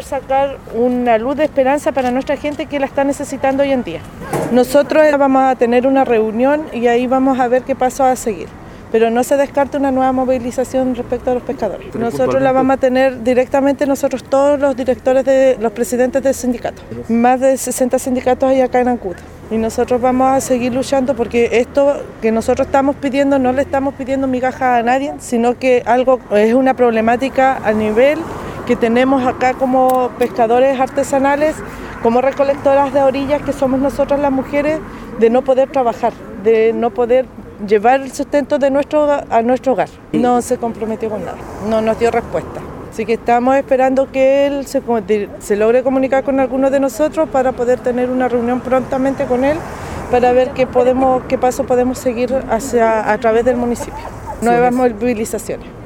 sacar una luz de esperanza para nuestra gente que la está necesitando hoy en día. Nosotros vamos a tener una reunión y ahí vamos a ver qué paso a seguir. Pero no se descarta una nueva movilización respecto a los pescadores. Nosotros la vamos a tener directamente nosotros todos los directores, los presidentes de sindicatos. Más de 60 sindicatos hay acá en Ancud. Y nosotros vamos a seguir luchando porque esto que nosotros estamos pidiendo no le estamos pidiendo migajas a nadie, sino que algo es una problemática a nivel que tenemos acá como pescadores artesanales, como recolectoras de orillas que somos nosotras las mujeres, de no poder trabajar, de no poder llevar el sustento de a nuestro hogar. No se comprometió con nada, no nos dio respuesta. Así que estamos esperando que él se logre comunicar con algunos de nosotros para poder tener una reunión prontamente con él para ver qué paso podemos seguir a través del municipio. Nuevas movilizaciones.